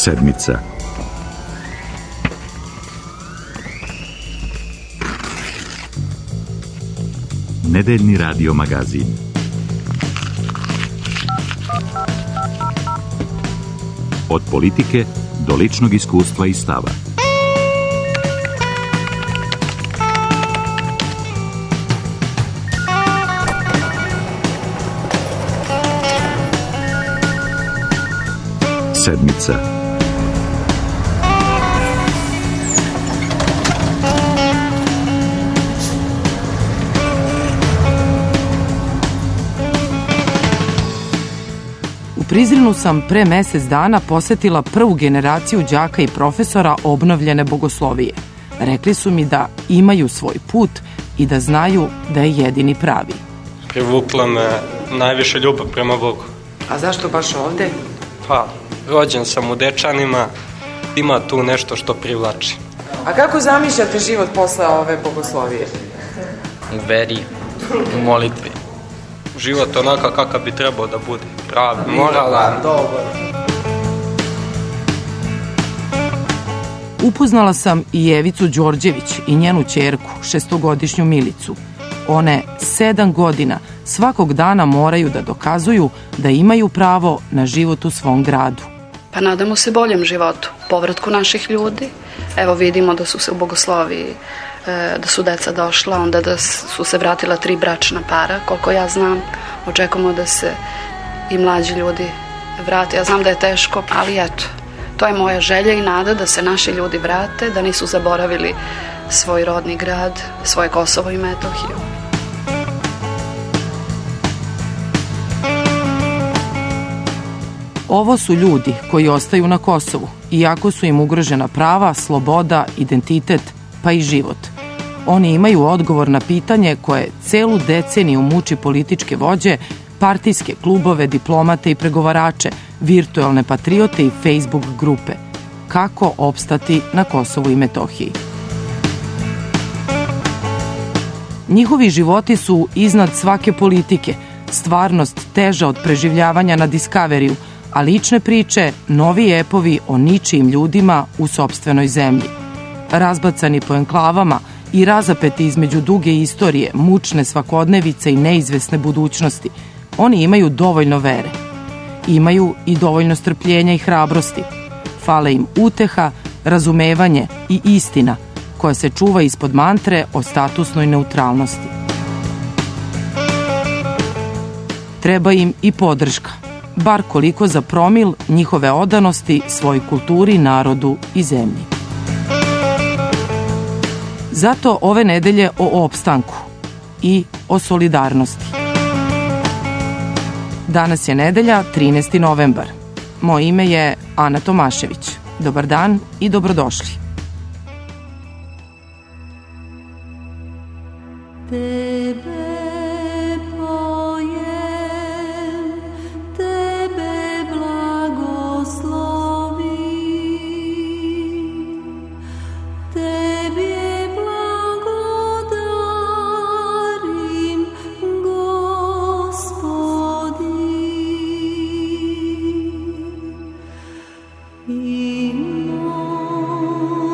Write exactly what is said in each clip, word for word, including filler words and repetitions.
Sedmica. Nedeljni radio magazin. Od politike do ličnog iskustva i stava. Sedmica. U Prizrenu sam pre mesec dana posetila prvu generaciju đaka i profesora obnovljene bogoslovije. Rekli su mi da imaju svoj put i da znaju da je jedini pravi. Privukla me najviše ljubav prema Bogu. A zašto baš ovde? Pa, rođen sam u Dečanima, ima tu nešto što privlači. A kako zamišljate život posle ove bogoslovije? U veri, u molitvi. Život onaka kakav bi trebao da bude. Pravi, moralan. Upoznala sam i Jevicu Đorđević i njenu ćerku, šestogodišnju Milicu. One sedam godina svakog dana moraju da dokazuju da imaju pravo na život u svom gradu. Pa nadamo se boljem životu, povratku naših ljudi. Evo vidimo da su se u bogosloviji, da su deca došla, onda da su se vratila tri bračna para, koliko ja znam. Očekujemo da se i mlađi ljudi vrate. Ja znam da je teško, ali eto, to je moja želja i nada da se naši ljudi vrate, da nisu zaboravili svoj rodni grad, svoje Kosovo i Metohiju. Ovo su ljudi koji ostaju na Kosovu, iako su im ugrožena prava, sloboda, identitet, pa i život. Oni imaju odgovor na pitanje koje celu deceniju muči političke vođe, partijske klubove, diplomate i pregovarače, virtualne patriote i Facebook grupe. Kako opstati na Kosovu i Metohiji? Njihovi životi su iznad svake politike, stvarnost teža od preživljavanja na Discoveriju, a lične priče, novi epovi o ničijim ljudima u sopstvenoj zemlji. Razbacani po enklavama i razapeti između duge istorije, mučne svakodnevice i neizvesne budućnosti, oni imaju dovoljno vere. Imaju i dovoljno strpljenja i hrabrosti. Fale im uteha, razumevanje i istina koja se čuva ispod mantre o statusnoj neutralnosti. Treba im i podrška, bar koliko za promil njihove odanosti svojoj kulturi, narodu i zemlji. Zato ove nedelje o opstanku i o solidarnosti. Danas je nedelja, trinaesti novembar. Moje ime je Ana Tomašević. Dobar dan i dobrodošli. I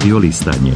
Radio listanje.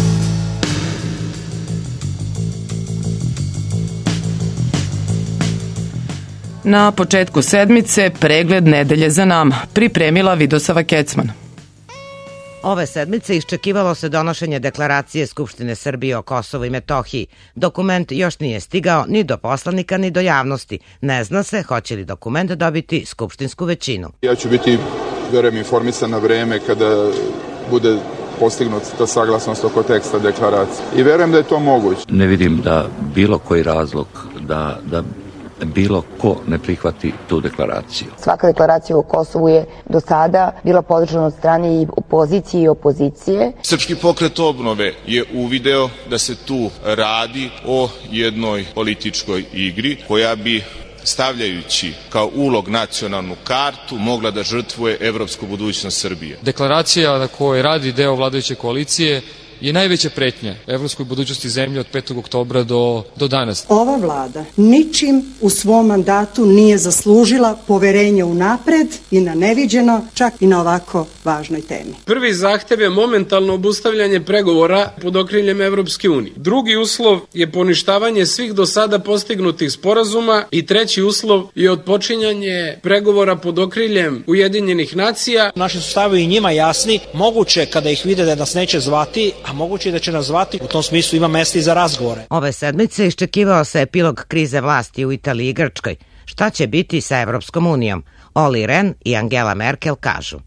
Na početku sedmice pregled nedelje za nama, pripremila Vidosava Kecman. Ove sedmice iščekivalo se donošenje deklaracije Skupštine Srbije o Kosovu i Metohiji. Dokument još nije stigao ni do poslanika ni do javnosti. Ne zna se hoće li dokument dobiti skupštinsku većinu. Ja ću biti, verujem, informisan na vreme kada bude postignut ta saglasnost oko teksta deklaracije. I verujem da je to moguće. Ne vidim da bilo koji razlog da, da bilo ko ne prihvati tu deklaraciju. Svaka deklaracija o Kosovu je do sada bila podržana od strane i opozicije i opozicije. Srpski pokret obnove je uvideo da se tu radi o jednoj političkoj igri koja bi, stavljajući kao ulog nacionalnu kartu, mogla da žrtvuje evropsku budućnost Srbije. Deklaracija na kojoj radi deo vladajuće koalicije je najveća pretnja evropskoj budućnosti zemlje od petog oktobra do, do danas. Ova vlada ničim u svom mandatu nije zaslužila poverenje unapred i na neviđeno, čak i na ovako važnoj temi. Prvi zahtev je momentalno obustavljanje pregovora pod okriljem Evropske unije. Drugi uslov je poništavanje svih do sada postignutih sporazuma i treći uslov je otpočinjanje pregovora pod okriljem Ujedinjenih nacija. Naši su stavovi i njima jasni, moguće kada ih vide da nas neće zvati, a moguće da će nas zvati, u tom smislu ima mesta i za razgovore. Ove sedmice iščekivao se epilog krize vlasti u Italiji i Grčkoj. Šta će biti sa Evropskom unijom? Olli Rehn i Angela Merkel kažu.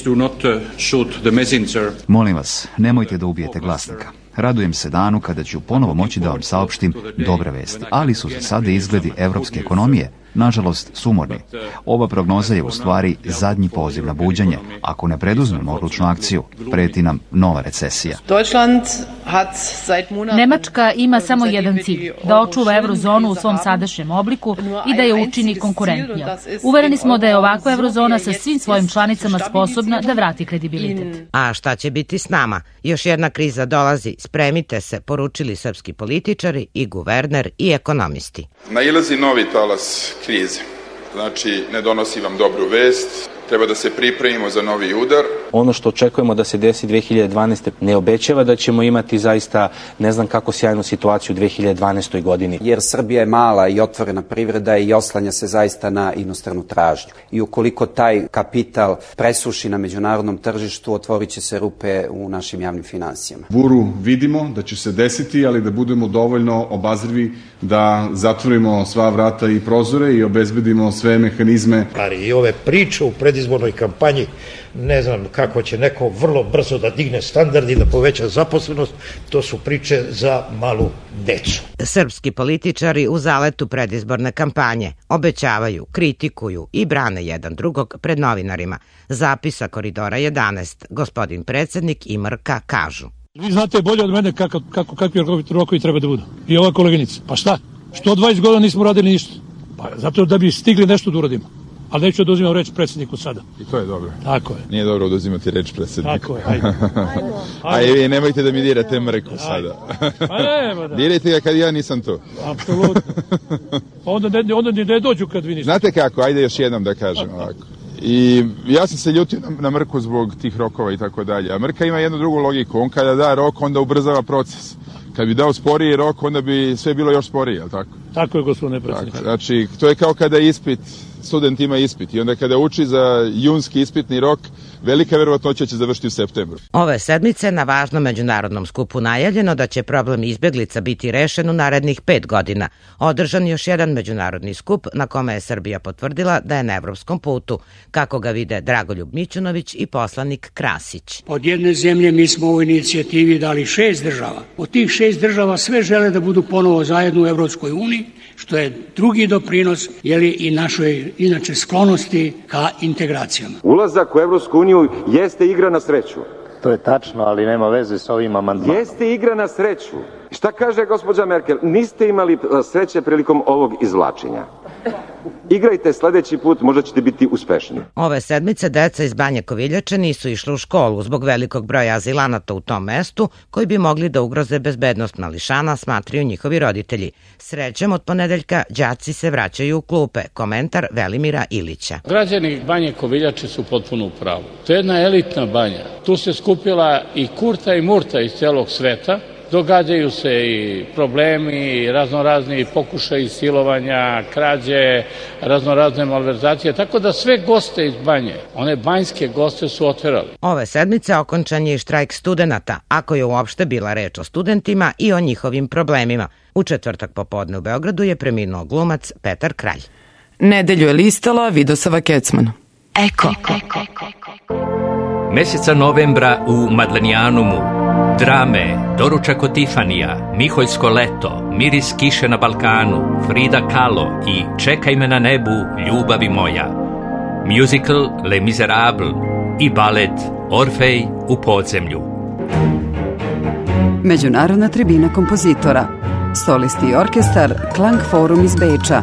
Molim vas, nemojte da ubijete glasnika. Radujem se danu kada ću ponovo moći da vam saopštim dobre vesti, ali su za sada izgledi evropske ekonomije nažalost sumorni. Ova prognoza je u stvari zadnji poziv na buđenje. Ako ne preduzmemo odlučnu akciju, preti nam nova recesija. Nemačka ima samo jedan cilj, da očuva eurozonu u svom sadašnjem obliku i da je učini konkurentnijom. Uvereni smo da je ovakva eurozona sa svim svojim članicama sposobna da vrati kredibilitet. A šta će biti s nama? Još jedna kriza dolazi, spremite se, poručili srpski političari i guverner i ekonomisti. Nailazi novi talas krize. Znači, ne donosi vam dobru vest, treba da se pripremimo za novi udar. Ono što očekujemo da se desi dve hiljade dvanaeste. ne obećava da ćemo imati zaista ne znam kako sjajnu situaciju u dve hiljade dvanaestoj. godini. Jer Srbija je mala i otvorena privreda i oslanja se zaista na inostranu tražnju. I ukoliko taj kapital presuši na međunarodnom tržištu, otvorit će se rupe u našim javnim finansijama. Buru vidimo da će se desiti, ali da budemo dovoljno obazrivi da zatvorimo sva vrata i prozore i obezbedimo sve mehanizme. Ali i ove priče u predizbornoj kampanji, ne znam kako će neko vrlo brzo da digne standard i da poveća zaposlenost, to su priče za malu decu. Srpski političari u zaletu predizborne kampanje obećavaju, kritikuju i brane jedan drugog pred novinarima. Zapisa Koridora jedanaest, gospodin predsjednik i Mrka kažu. Vi znate bolje od mene kako, kako, kakvi rokovi treba da budu. I ova koleginica. Pa šta? Što dvadeset godina nismo radili ništa? Pa zato da bi stigli nešto da uradimo. Ali neću da uzimam reč predsjedniku sada. I to je dobro. Tako je. Nije dobro da uzimati reč predsjedniku. Tako je, ajde. A i vi nemojte da mi dirate Mrku sada. Pa nema da. Dirajte ga kad ja nisam tu. Apsolutno. Onda ne, onda ne dođu kad vi niste. Znate kako, ajde još jednom da kažem ovako. I ja sam se ljutio na, na Mrku zbog tih rokova i tako dalje. A Mrka ima jednu drugu logiku. On kada da rok, onda ubrzava proces. Kad bi dao sporiji rok, onda bi sve bilo još sporije, je li tako? Tako je, gospodine predsjedniče. Znači, to je kao kada ispit, student ima ispit i onda kada uči za junski ispitni rok, velika verovatnoća će završiti u septembru. Ove sedmice na važnom međunarodnom skupu najavljeno da će problem izbjeglica biti rešen u narednih pet godina. Održan još jedan međunarodni skup na kome je Srbija potvrdila da je na evropskom putu, kako ga vide Dragoljub Mićunović i poslanik Krasić. Od jedne zemlje mi smo u inicijativi dali šest država. Od tih šest država sve žele da budu ponovo zajedno u Evropskoj uniji, što je drugi doprinos jeli, i našoj inače sklonosti ka integracijama. Ulazak u Evropsku uniju jeste igra na sreću. To je tačno, ali nema veze s ovim amandmanom. Jeste igra na sreću. Šta kaže gospođa Merkel? Niste imali sreće prilikom ovog izvlačenja. Igrajte sledeći put, možda ćete biti uspešni. Ove sedmice deca iz Banje Koviljače nisu išle u školu zbog velikog broja azilanata u tom mestu koji bi mogli da ugroze bezbednost mališana, smatraju njihovi roditelji. Srećem, od ponedeljka đaci se vraćaju u klupe. Komentar Velimira Ilića. Građani Banje Koviljače su potpuno u pravu. To je jedna elitna banja. Tu se skupila i Kurta i Murta iz celog sveta. Događaju se i problemi, raznorazni pokušaji silovanja, krađe, raznorazne malverzacije, tako da sve goste iz Banje, one banjske goste su otverali. Ove sedmice okončan je i štrajk studenata, ako je uopšte bila reč o studentima i o njihovim problemima. U četvrtak popodne u Beogradu je preminuo glumac Petar Kralj. Nedelju je listala Vidosava Kecman. Eko. Meseca novembra u Madlenijanumu drame Doručak od Tifanija, Miholjsko leto, Miris kiše na Balkanu, Frida Kahlo i Čekaj me na nebu, ljubavi moja. Musical Les Miserables i balet Orfej u podzemlju. Međunarodna tribina kompozitora, solisti i orkestar Klang Forum iz Beča.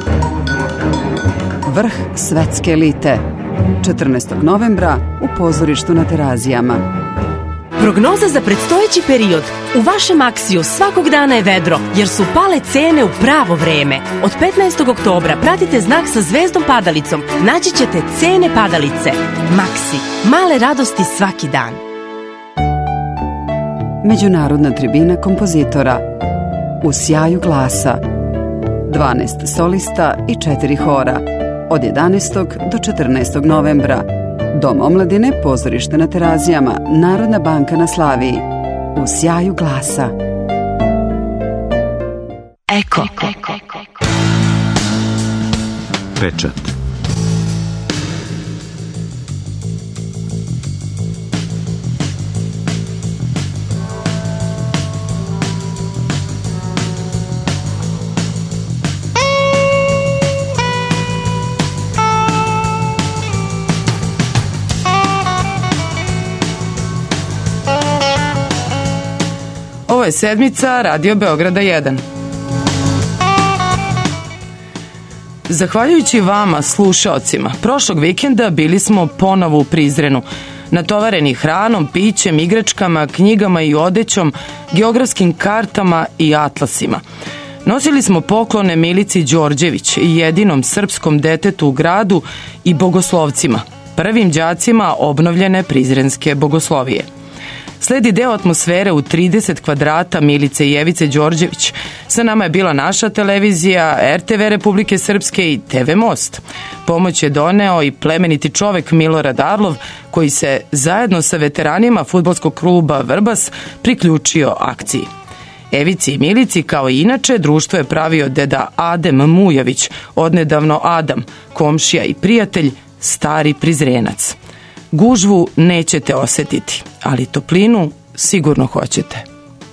Vrh svetske elite, četrnaestog novembra u pozorištu na Terazijama. Prognoza za predstojeći period. U vašem Aksiju svakog dana je vedro, jer su pale cene u pravo vreme. Od petnaestog oktobra pratite znak sa zvezdom padalicom. Naći ćete cene padalice. Maksi. Male radosti svaki dan. Međunarodna tribina kompozitora. U sjaju glasa. dvanaest solista i četiri hora. Od jedanaestog do četrnaestog novembra. Dom omladine, pozorište na Terazijama, Narodna banka na Slaviji. U sjaju glasa. Eko. Pečat. Ovo je sedmica Radio Beograda jedan. Zahvaljujući vama, slušaocima, prošlog vikenda bili smo ponovo u Prizrenu, natovareni hranom, pićem, igračkama, knjigama i odećom, geografskim kartama i atlasima. Nosili smo poklone Milici Đorđević, jedinom srpskom detetu u gradu, i bogoslovcima, prvim đacima obnovljene Prizrenske bogoslovije. Sledi deo atmosfere u trideset kvadrata Milice i Jevice Đorđević. Sa nama je bila naša televizija, er te ve Republike Srpske i te ve Most. Pomoć je doneo i plemeniti čovek Milorad Arlov, koji se zajedno sa veteranima fudbalskog kluba Vrbas priključio akciji. Evici i Milici, kao i inače, društvo je pravio deda Adem Mujović, odnedavno Adam, komšija i prijatelj, stari Prizrenac. Gužvu nećete osetiti, ali toplinu sigurno hoćete.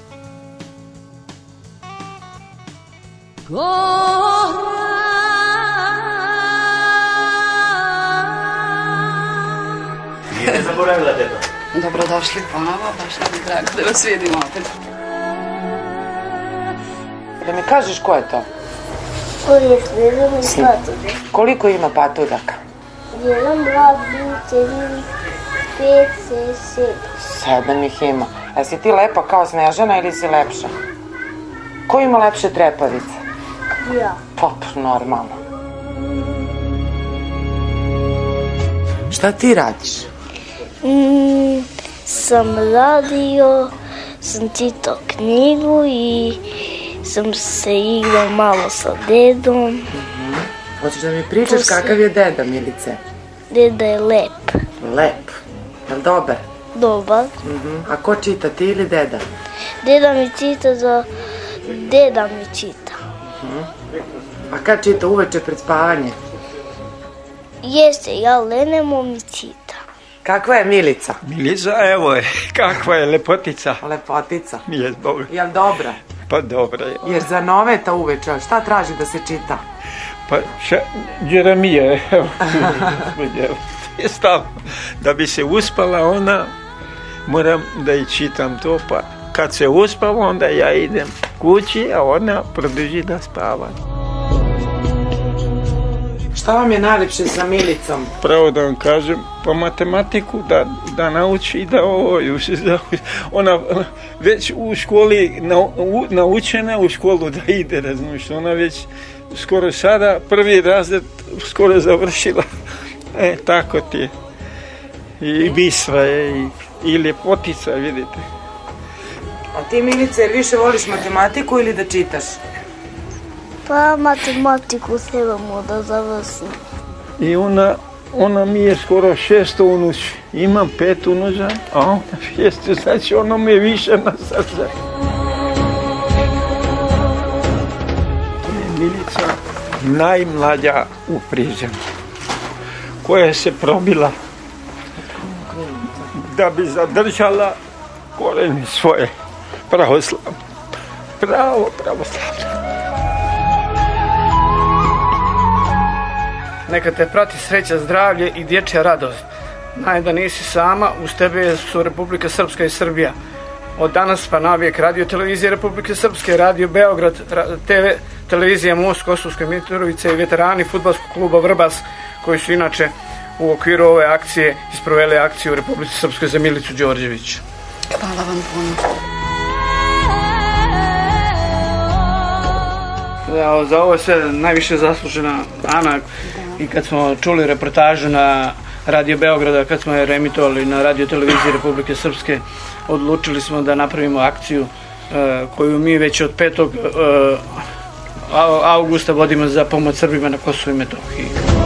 Nije me zaboravila, deda. Dobrodošli ponovo, baš nam je drago da vas vidimo opet. Da mi kažeš ko je to? Ko je svezano i patuljak. Koliko ima patuljaka? Jedan, dva, tri, četiri, pet, šest, sedam. Sedam ih ima. A si ti lepa kao Snežana ili si lepša? Ko ima lepše trepavice? Ja. Pop, normalno. Šta ti radiš? Mm, sam radio, sam čitao knjigu i sam se igrao malo sa dedom. Mm-hmm. Hoćeš da mi pričaš Posle... kakav je deda, Milice? Deda je lep. Lep? Je li dobar? Dobar. Mm-hmm. A ko čita, ti ili deda? Deda mi čita za... Deda mi čita. Mm-hmm. A kad čita, uveče pred spavanje? Jeste, ja lenemo mi čita. Kakva je Milica? Milica, evo je, kakva je lepotica. Lepotica? Nije dobro. Je li dobra? Pa dobra je. Jer za noveta uveče, šta traži da se čita? Pa, ša, Jeremije, evo, je stav. Da bi se uspala ona, moram da i čitam to, pa kad se uspava, onda ja idem kući, a ona produži da spava. Šta vam je najlepše sa Milicom? Pravo da vam kažem, pa matematiku da, da nauči i da ovo, ona već u školi naučena u školu da ide, razumiješ, ona već skoro sada prvi razred skoro završila. E, tako ti je. I bistra je i, i ljepotica, vidite. A ti, Milice, jer više voliš matematiku ili da čitaš? Pa matematiku trebamo da završim. I ona, ona mi je skoro šesto unuči. Imam pet unuča, a ona šesto, znači ono mi je više na srce. To je Milica, najmlađa u Prizrenu, koja se probila da bi zadržala korenje svoje pravoslavne. Pravo pravoslavne. Neka te prati sreća, zdravlje i dječja radost. Znaj da nisi sama, uz tebe su Republika Srpska i Srbija. Od danas pa navijek radio televizije Republike Srpske, radio Beograd, te ve, televizija Most, Kosovske Mitrovice i veterani fudbalskog kluba Vrbas, koji su inače u okviru ove akcije isproveli akciju u Republici Srpskoj za Milicu Đorđević. Hvala vam puno. Za, za ovo je sve najviše zaslužena Ana. I kad smo čuli reportažu na Radio Beograda, kad smo je reemitovali na Radio televiziji Republike Srpske, odlučili smo da napravimo akciju uh, koju mi već od petog Uh, augusta vodimo za pomoć Srbima na Kosovu i Metohiji.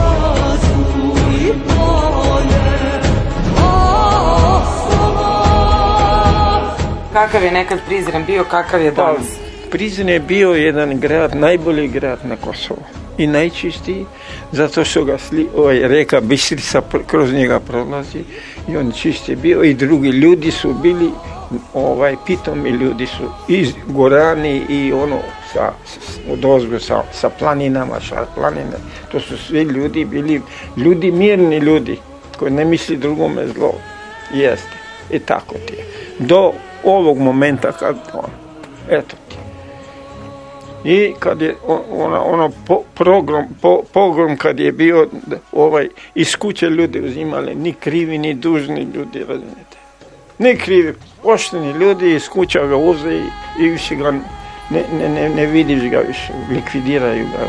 Kakav je nekad Prizren bio, kakav je danas? Pa, Prizren je bio jedan grad, najbolji grad na Kosovu i najčistiji, zato što ga sli, ovaj, reka Bistrica kroz njega prolazi i on čist je bio i drugi ljudi su bili ovaj, pitomi ljudi su iz Gorani i ono sa, odozgo sa, sa planinama, sa planine, to su svi ljudi bili, ljudi mirni ljudi koji ne misli drugome zlo, jeste i tako ti je. Do ovog momenta kad on, eto ti. I kad je ono, ono po, program, po, pogrom kad je bio ovaj, iz kuće ljudi uzimali, ni krivi ni dužni ljudi, razumijete. Ne krivi, pošteni ljudi iz kuća ga uze i, i više ga ne, ne, ne, ne vidiš ga više, likvidiraju ga.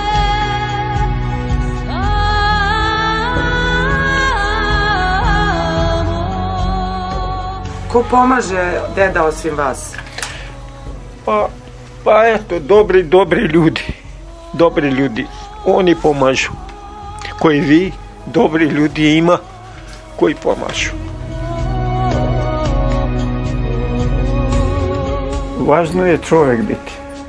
Ko pomaže deda osim vas? Pa, pa eto, dobri, dobri ljudi, dobri ljudi, oni pomažu. Koji vi, dobri ljudi ima, koji pomažu. Važno je čovjek biti.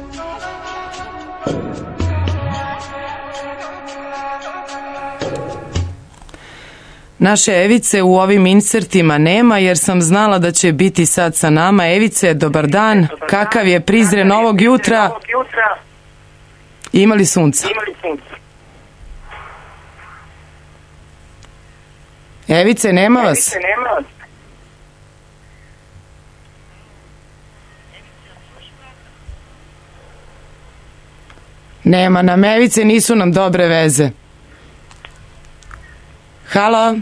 Naše Evice u ovim insertima nema jer sam znala da će biti sad sa nama. Evice, dobar dan. Kakav je Prizren ovog jutra? Ima li sunca? Evice, nema vas? Nema nam Evice, nisu nam dobre veze. Halo?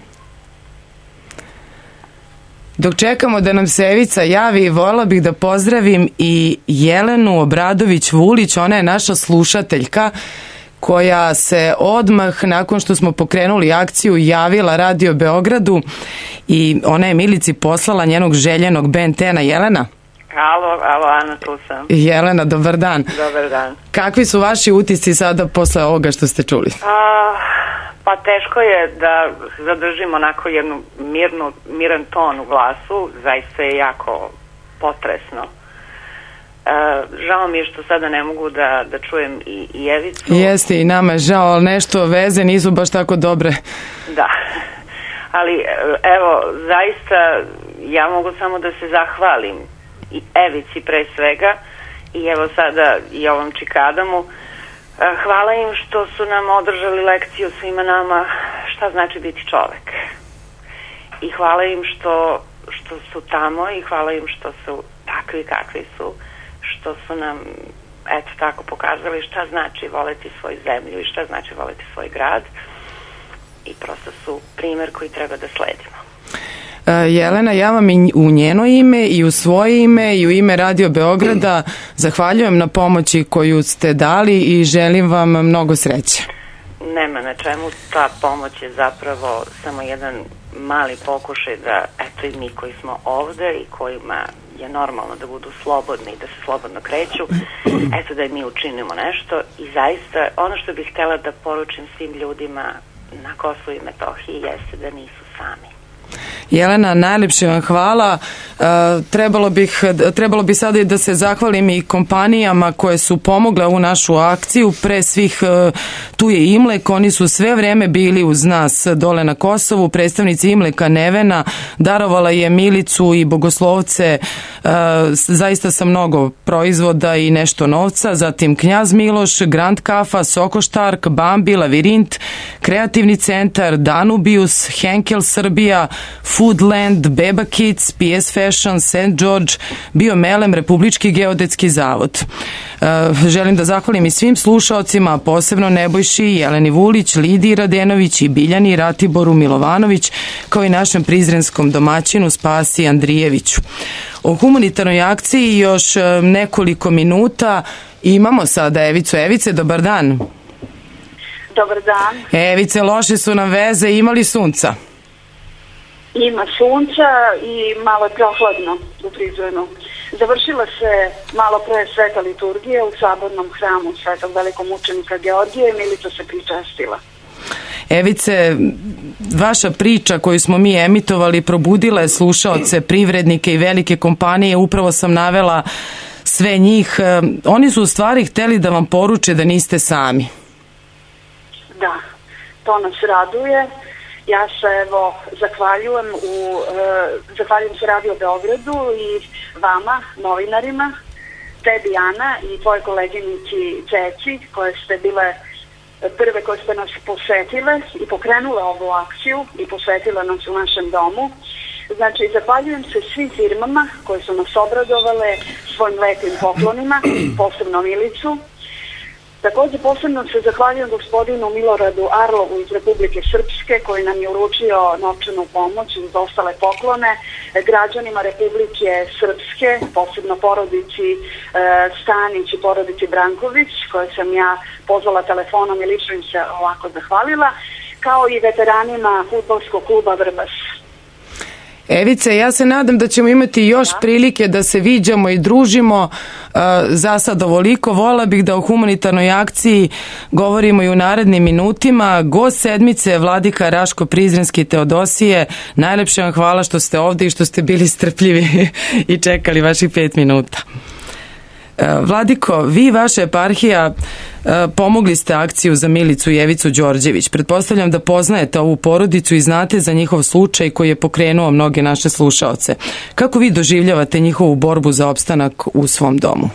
Dok čekamo da nam se Evica javi, voljela bih da pozdravim i Jelenu Obradović-Vulić, ona je naša slušateljka koja se odmah nakon što smo pokrenuli akciju javila Radio Beogradu i ona je Milici poslala njenog željenog Ben Tena. Jelena? Alo, alo, Ana, tu sam. Jelena, dobar dan. Dobar dan. Kakvi su vaši utisci sada posle ovoga što ste čuli? A, pa teško je da zadržimo onako jednu mirnu, miran ton u glasu, zaista je jako potresno. E, žao mi je što sada ne mogu da, da čujem i, i Evicu. Jeste, i nama je žao, ali nešto veze nisu baš tako dobre. Da, ali evo, zaista ja mogu samo da se zahvalim i Evici pre svega i evo sada i ovom Čikadamu. Hvala im što su nam održali lekciju svima nama šta znači biti čovek. I hvala im što, što su tamo i hvala im što su takvi kakvi su, što su nam eto tako pokazali šta znači voleti svoju zemlju i šta znači voleti svoj grad i prosto su primer koji treba da sledimo. Jelena, ja vam i u njeno ime i u svoje ime i u ime Radio Beograda zahvaljujem na pomoći koju ste dali i želim vam mnogo sreće. Nema na čemu, ta pomoć je zapravo samo jedan mali pokušaj da eto i mi koji smo ovde i kojima je normalno da budu slobodni i da se slobodno kreću, eto da i mi učinimo nešto i zaista ono što bih htjela da poručim svim ljudima na Kosovu i Metohiji jeste da nisu sami. Jelena, najlepše vam hvala. E, trebalo, bih, trebalo bi sada i da se zahvalim i kompanijama koje su pomogle u našu akciju. Pre svih e, tu je Imlek, oni su sve vreme bili uz nas dole na Kosovu. Predstavnici Imleka Nevena darovala je Milicu i Bogoslovce e, zaista sa mnogo proizvoda i nešto novca. Zatim Knjaz Miloš, Grand Kafa, Sokoštark, Bambi, Lavirint, Kreativni centar, Danubius, Henkel Srbija, Foodland, Beba Kids, P S Fashion, Saint George, Biomelem, Republički geodetski zavod. E, želim da zahvalim i svim slušaocima, posebno Nebojši, Jeleni Vulić, Lidiji Radenović i Biljani Ratiboru Milovanović, kao i našem prizrenskom domaćinu Spasi Andrijeviću. O humanitarnoj akciji još nekoliko minuta. Imamo sada Evicu. Evice, dobar dan. Dobar dan. Evice, loše su nam veze, imali sunca? Ima sunca i malo je prohladno u Prizrenu. Završila se malo pre sveta liturgije u sabornom hramu Svetog velikog mučenika Georgija i Milica se pričastila. Evice, vaša priča koju smo mi emitovali probudila je slušaoce, privrednike i velike kompanije. Upravo sam navela sve njih. Oni su u stvari hteli da vam poruče da niste sami. Da, to nas raduje. Ja se evo zahvaljujem u e, zahvaljujem se Radio Beogradu i vama, novinarima, tebi Ana i tvojoj koleginici Ceci, koje ste bile prve koje ste nas posetile i pokrenule ovu akciju i posvetile nas u našem domu. Znači, zahvaljujem se svim firmama koje su nas obradovale svojim lepim poklonima, posebno Milicu. Također posebno se zahvaljujem gospodinu Miloradu Arlovu iz Republike Srpske koji nam je uručio novčanu pomoć uz ostale poklone, građanima Republike Srpske, posebno porodici e, Stanić i porodici Branković, koje sam ja pozvala telefonom i lično im se ovako zahvalila, kao i veteranima fudbalskog kluba Vrbas. Evice, ja se nadam da ćemo imati još prilike da se viđamo i družimo. Za sad ovoliko. Vola bih da o humanitarnoj akciji govorimo i u narednim minutima. Gost sedmice Vladika Raško Prizrenski Teodosije. Najlepše vam hvala što ste ovdje i što ste bili strpljivi i čekali vaših pet minuta. Vladiko, vi i vaša eparhija pomogli ste akciju za Milicu i Evicu Đorđević. Pretpostavljam da poznajete ovu porodicu i znate za njihov slučaj koji je pokrenuo mnoge naše slušaoce. Kako vi doživljavate njihovu borbu za opstanak u svom domu?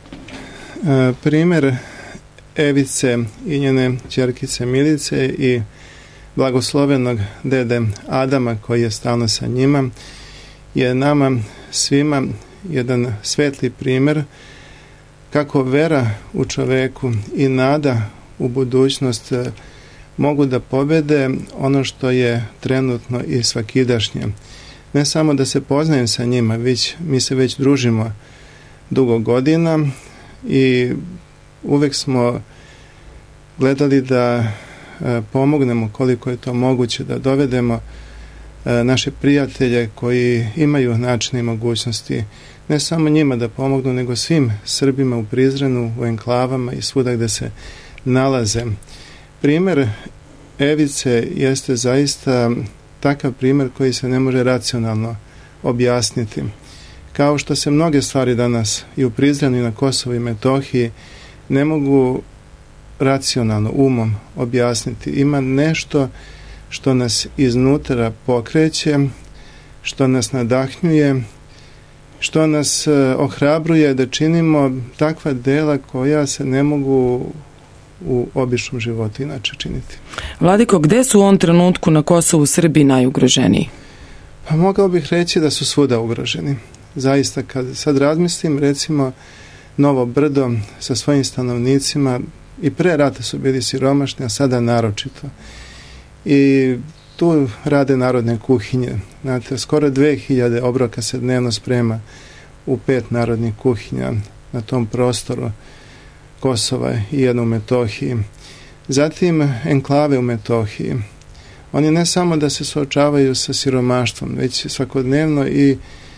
E, primer Evice i njene ćerkice Milice i blagoslovenog dede Adama koji je stalno sa njima je nama svima jedan svetli primer kako vera u čoveku i nada u budućnost mogu da pobede ono što je trenutno i svakidašnje. Ne samo da se poznajem sa njima, već mi se već družimo dugo godina i uvek smo gledali da pomognemo koliko je to moguće, da dovedemo naše prijatelje koji imaju načine i mogućnosti ne samo njima da pomognu, nego svim Srbima u Prizrenu, u enklavama i svuda gde se nalaze. Primer Evice jeste zaista takav primer koji se ne može racionalno objasniti. Kao što se mnoge stvari danas i u Prizrenu i na Kosovu i Metohiji ne mogu racionalno, umom objasniti. Ima nešto što nas iznutra pokreće, što nas nadahnjuje, što nas ohrabruje da činimo takva dela koja se ne mogu u običnom životu inače činiti. Vladiko, gde su u ovom trenutku na Kosovu Srbi najugroženiji? Pa mogao bih reći da su svuda ugroženi. Zaista, kad sad razmislim, recimo, Novo Brdo sa svojim stanovnicima, i pre rata su bili siromašni, a sada naročito. I tu rade narodne kuhinje. Znate, skoro dve hiljade obroka se dnevno sprema u pet narodnih kuhinja na tom prostoru Kosova i jedno u Metohiji. Zatim enklave u Metohiji. Oni ne samo da se suočavaju sa siromaštvom, već svakodnevno i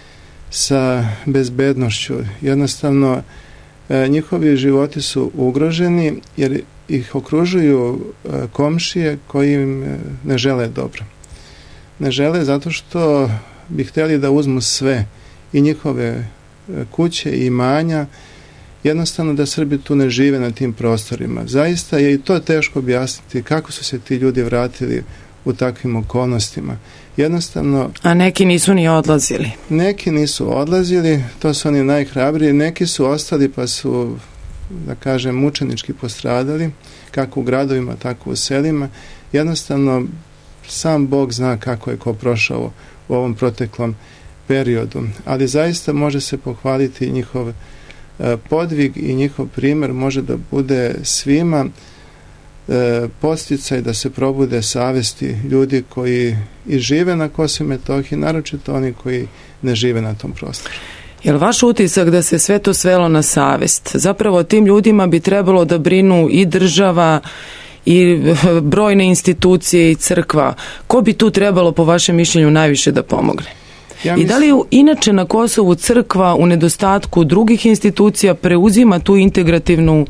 sa bezbednošću. Jednostavno, e, njihovi životi su ugroženi jer ih okružuju e, komšije koji im e, ne žele dobro. Ne žele zato što bi htjeli da uzmu sve, i njihove e, kuće i imanja, jednostavno da Srbi tu ne žive na tim prostorima. Zaista je i to teško objasniti kako su se ti ljudi vratili u takvim okolnostima. Jednostavno... A neki nisu ni odlazili? Neki nisu odlazili, to su oni najhrabriji, neki su ostali pa su, da kažem, mučenički postradali, kako u gradovima, tako u selima. Jednostavno, sam Bog zna kako je ko prošao u ovom proteklom periodu. Ali zaista može se pohvaliti njihov podvig i njihov primjer može da bude svima e, podsticaj da se probude savesti ljudi koji i žive na Kosovu i Metohiji, naročito oni koji ne žive na tom prostoru. Je li vaš utisak da se sve to svelo na savest? Zapravo tim ljudima bi trebalo da brinu i država i brojne institucije i crkva. Ko bi tu trebalo po vašem mišljenju najviše da pomogne? Ja mislim... I da li inače na Kosovu crkva u nedostatku drugih institucija preuzima tu integrativnu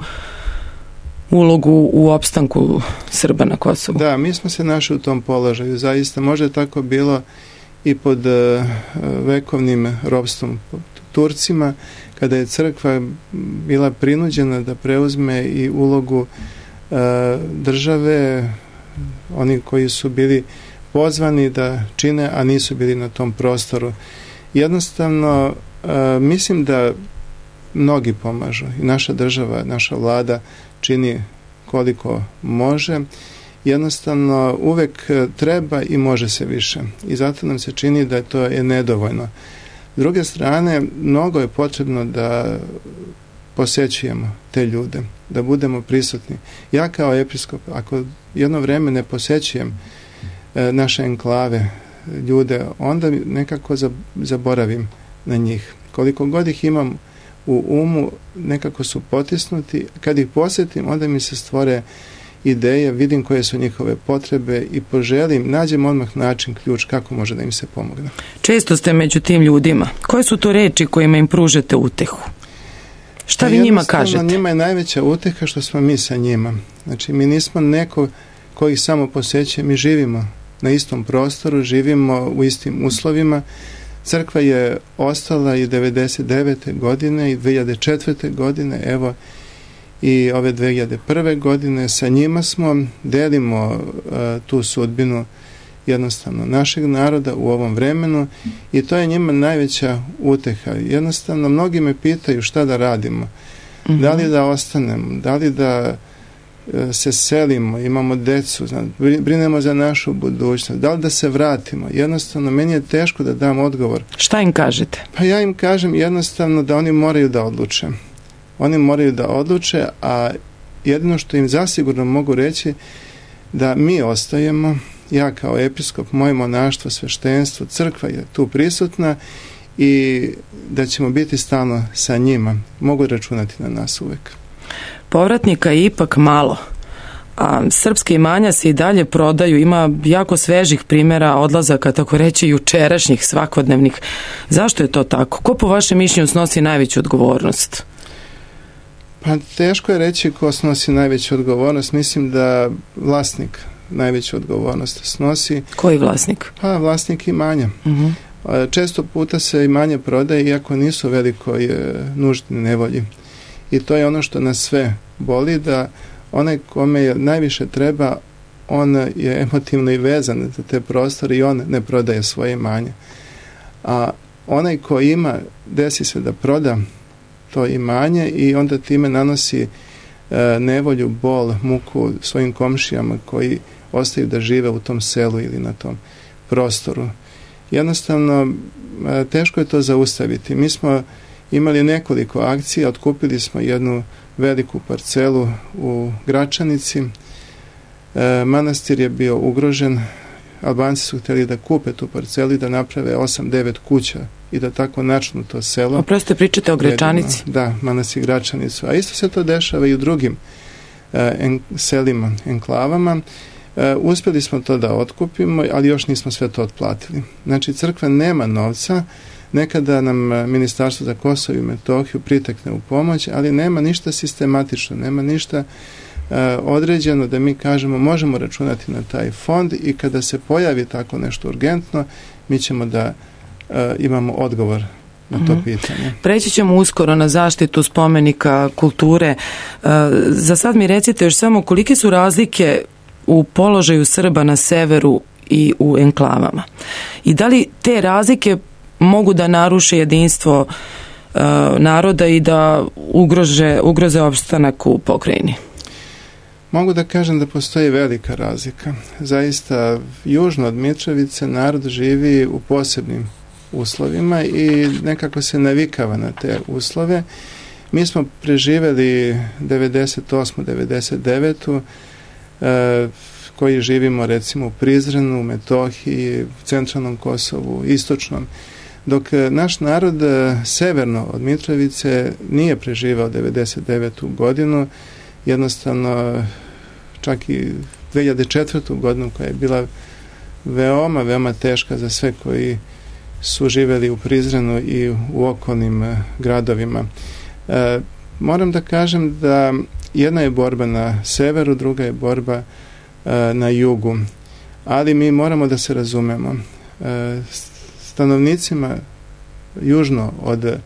ulogu u opstanku Srba na Kosovu? Da, mi smo se našli u tom položaju. Zaista može tako bilo i pod uh, vekovnim ropstvom pod Turcima, kada je crkva bila prinuđena da preuzme i ulogu uh, države, oni koji su bili pozvani da čine, a nisu bili na tom prostoru. Jednostavno, uh, mislim da mnogi pomažu. I naša država, naša vlada čini koliko može. Jednostavno, uvek treba i može se više. I zato nam se čini da to je nedovoljno. S druge strane, mnogo je potrebno da posećujemo te ljude, da budemo prisutni. Ja kao episkop, ako jedno vreme ne posećujem e, naše enklave, ljude, onda nekako zaboravim na njih. Koliko god ih imam u umu, nekako su potisnuti. Kad ih posjetim, onda mi se stvore ideje, vidim koje su njihove potrebe i poželim, nađem odmah način, ključ kako može da im se pomogne. Često ste među tim ljudima. Koje su to reči kojima im pružate utehu? Šta vi njima kažete? Njima je najveća uteha što smo mi sa njima. Znači, mi nismo neko koji ih samo poseće, mi živimo na istom prostoru, živimo u istim uslovima. Crkva je ostala i devedeset devete godine i dve hiljade četvrte godine, evo i ove dve hiljade prve godine, sa njima smo, delimo uh, tu sudbinu jednostavno našeg naroda u ovom vremenu i to je njima najveća uteha. Jednostavno, mnogi me pitaju šta da radimo, mm-hmm. da li da ostanemo, da li da uh, se selimo, imamo decu, znam, brinemo za našu budućnost, da li da se vratimo. Jednostavno, meni je teško da dam odgovor. Šta im kažete? Pa ja im kažem jednostavno da oni moraju da odluče. Oni moraju da odluče, a jedino što im zasigurno mogu reći da mi ostajemo, ja kao episkop, moje monaštvo, sveštenstvo, crkva je tu prisutna i da ćemo biti stalno sa njima. Mogu računati na nas uvek. Povratnika je ipak malo, a srpske imanja se i dalje prodaju. Ima jako svežih primjera odlazaka, tako reći, jučerašnjih, svakodnevnih. Zašto je to tako? Ko po vašem mišljenju snosi najveću odgovornost? Pa teško je reći ko snosi najveću odgovornost. Mislim da vlasnik najveću odgovornost snosi. Koji vlasnik? Pa vlasnik imanja. Uh-huh. Često puta se imanje prodaje iako nisu velikoj nuždi nevolji. I to je ono što nas sve boli, da onaj kome je najviše treba, on je emotivno i vezan za te prostore i on ne prodaje svoje imanje. A onaj ko ima, desi se da proda to imanje i onda time nanosi e, nevolju, bol, muku svojim komšijama koji ostaju da žive u tom selu ili na tom prostoru. Jednostavno, e, teško je to zaustaviti. Mi smo imali nekoliko akcija, otkupili smo jednu veliku parcelu u Gračanici. E, manastir je bio ugrožen, Albanci su htjeli da kupe tu parcelu i da naprave osam devet kuća i da tako načnu to selo. Oproste, pričate o Gračanici? Da, manastir Gračanicu. A isto se to dešava i u drugim e, en, selima, enklavama. E, uspjeli smo to da otkupimo, ali još nismo sve to otplatili. Znači, crkva nema novca, nekada nam Ministarstvo za Kosovo i Metohiju pritekne u pomoć, ali nema ništa sistematično, nema ništa uh, određeno da mi kažemo možemo računati na taj fond i kada se pojavi tako nešto urgentno, mi ćemo da uh, imamo odgovor na to pitanje. Preći ćemo uskoro na zaštitu spomenika kulture. Uh, za sad mi recite još samo kolike su razlike u položaju Srba na severu i u enklavama. I da li te razlike mogu da naruše jedinstvo uh, naroda i da ugrože, ugroze opstanak u pokrajini? Mogu da kažem da postoji velika razlika. Zaista, južno od Mitrovice narod živi u posebnim uslovima i nekako se navikava na te uslove. Mi smo preživeli devedeset osmu devedeset devetu Uh, koji živimo recimo u Prizrenu, u Metohiji, u centralnom Kosovu, istočnom, dok naš narod severno od Mitrovice nije preživao devedeset devetu godinu, jednostavno čak i dve hiljade četvrtu godinu koja je bila veoma, veoma teška za sve koji su živeli u Prizrenu i u okolnim gradovima. E, moram da kažem da jedna je borba na severu, druga je borba e, na jugu, ali mi moramo da se razumemo. E, stanovnicima južno od e,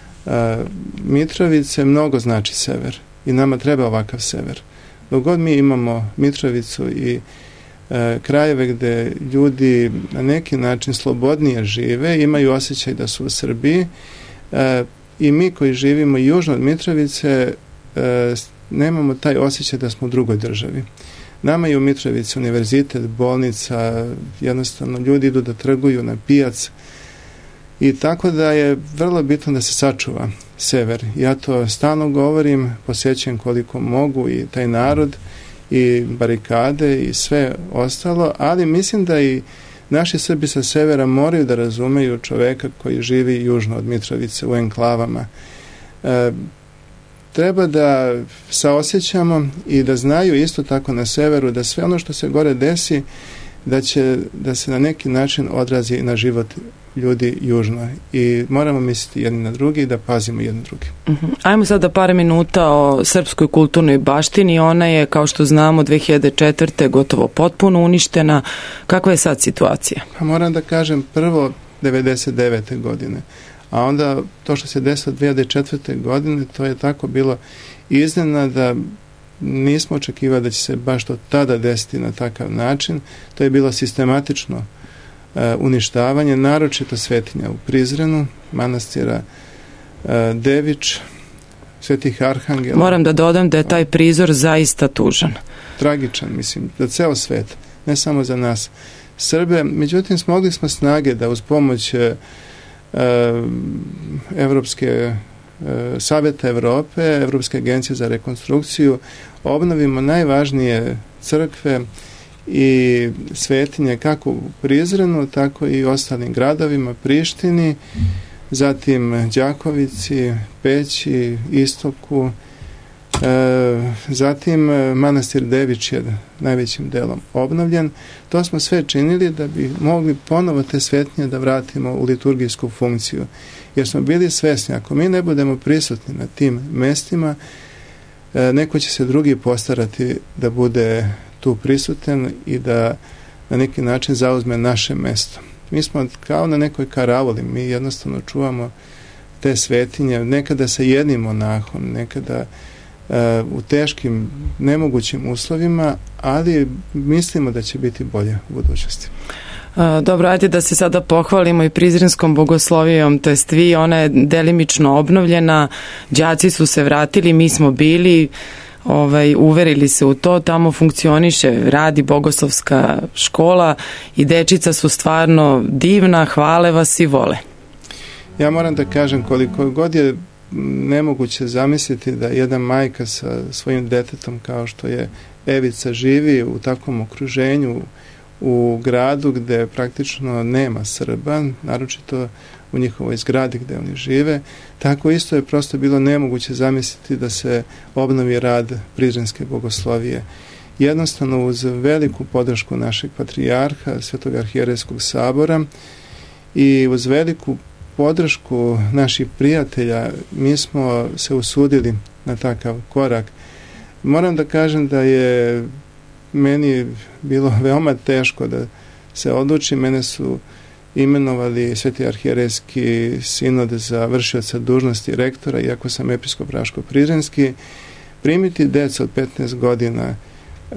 Mitrovice mnogo znači sever i nama treba ovakav sever. Dok god mi imamo Mitrovicu i e, krajeve gde ljudi na neki način slobodnije žive, imaju osjećaj da su u Srbiji, e, i mi koji živimo južno od Mitrovice e, nemamo taj osjećaj da smo u drugoj državi. Nama je u Mitrovici univerzitet, bolnica, jednostavno ljudi idu da trguju na pijac i tako da je vrlo bitno da se sačuva sever. Ja to stalno govorim, posjećujem koliko mogu i taj narod i barikade i sve ostalo, ali mislim da i naši Srbi sa severa moraju da razumeju čoveka koji živi južno od Mitrovice u enklavama. E, treba da saosjećamo i da znaju isto tako na severu da sve ono što se gore desi da će da se na neki način odrazi i na život ljudi južno i moramo misliti jedni na drugi i da pazimo jedni drugi. Uh-huh. Ajmo sada par minuta o srpskoj kulturnoj baštini. Ona je, kao što znamo, dve hiljade četvrte gotovo potpuno uništena. Kakva je sad situacija? Pa moram da kažem prvo devedeset devete godine, a onda to što se desilo dve hiljade četvrte godine, to je tako bilo iznenada, nismo očekivali da će se baš to tada desiti na takav način. To je bilo sistematično uh, uništavanje, naročito svetinja u Prizrenu, manastira uh, Devič, Svetih Arhangela. Moram da dodam da je taj prizor zaista tužan. Tragičan, mislim, za ceo svet, ne samo za nas Srbe. Međutim, smogli smo snage da uz pomoć uh, Evropske Saveta Evrope, Evropske agencije za rekonstrukciju, obnovimo najvažnije crkve i svetinje kako u Prizrenu, tako i ostalim gradovima, Prištini, zatim Đakovici, Peći, Istoku, e, zatim manastir Devič je najvećim delom obnovljen. To smo sve činili da bi mogli ponovo te svetinje da vratimo u liturgijsku funkciju. Jer smo bili svesni, ako mi ne budemo prisutni na tim mestima, neko će se drugi postarati da bude tu prisutan i da na neki način zauzme naše mesto. Mi smo kao na nekoj karavoli, mi jednostavno čuvamo te svetinje, nekada sa jednim monahom, nekada uh, u teškim, nemogućim uslovima, ali mislimo da će biti bolje u budućnosti. Dobro, ajde da se sada pohvalimo i Prizrenskom bogoslovijom, to jest vi, ona je delimično obnovljena, đaci su se vratili, mi smo bili, ovaj, uverili se u to, tamo funkcioniše, radi bogoslovska škola i dečica su stvarno divna, hvale vas i vole. Ja moram da kažem koliko god je nemoguće zamisliti da jedna majka sa svojim detetom kao što je Evica živi u takvom okruženju u gradu gde praktično nema Srba, naročito u njihovoj zgradi gde oni žive. Tako isto je prosto bilo nemoguće zamisliti da se obnovi rad Prizrenske bogoslovije. Jednostavno uz veliku podršku našeg patrijarha, Svetog arhijerejskog sabora i uz veliku podršku naših prijatelja mi smo se usudili na takav korak. Moram da kažem da je meni bilo veoma teško da se odlučim. Mene su imenovali Sveti arhijerejski sinod za vršioca dužnosti rektora, iako sam episkop Raško-Prizrenski. Primiti decu od petnaest godina uh,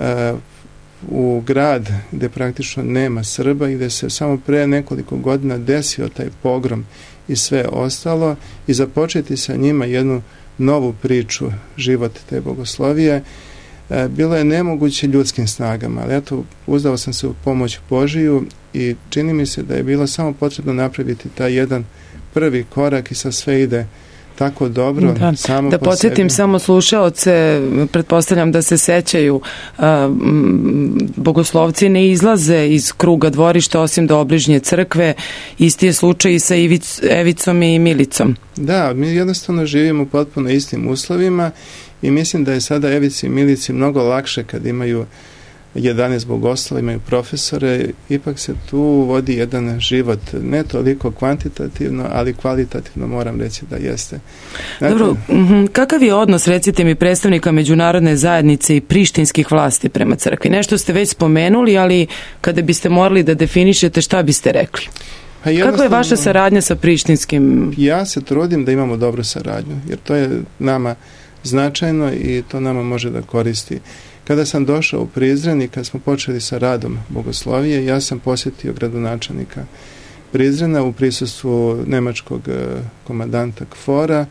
u grad gde praktično nema Srba i gde se samo pre nekoliko godina desio taj pogrom i sve ostalo i započeti sa njima jednu novu priču, život te bogoslovije, e, bilo je nemoguće ljudskim snagama, ali eto, uzdao sam se u pomoć Božiju i čini mi se da je bilo samo potrebno napraviti taj jedan prvi korak i sa sve ide tako dobro, da, samo da po podsjetim sebi. samo slušaoce, pretpostavljam da se sećaju, a, m, bogoslovci ne izlaze iz kruga dvorišta osim do obližnje crkve. Isti je slučaj i sa Ivic, Evicom i Milicom. Da, mi jednostavno živimo potpuno istim uslovima i mislim da je sada Evici i Milici mnogo lakše kad imaju jedanaest bogoslova, imaju profesore, ipak se tu vodi jedan život, ne toliko kvantitativno, ali kvalitativno moram reći da jeste. Znate, dobro, kakav je odnos, recite mi, predstavnika međunarodne zajednice i prištinskih vlasti prema crkvi? Nešto ste već spomenuli, ali kada biste morali da definišete, šta biste rekli? Pa kako je vaša saradnja sa prištinskim? Ja se trudim da imamo dobru saradnju, jer to je nama značajno i to nama može da koristi. Kada sam došao u Prizren i kad smo počeli sa radom bogoslovije, ja sam posjetio gradonačelnika Prizrena u prisustvu nemačkog komandanta Kfora,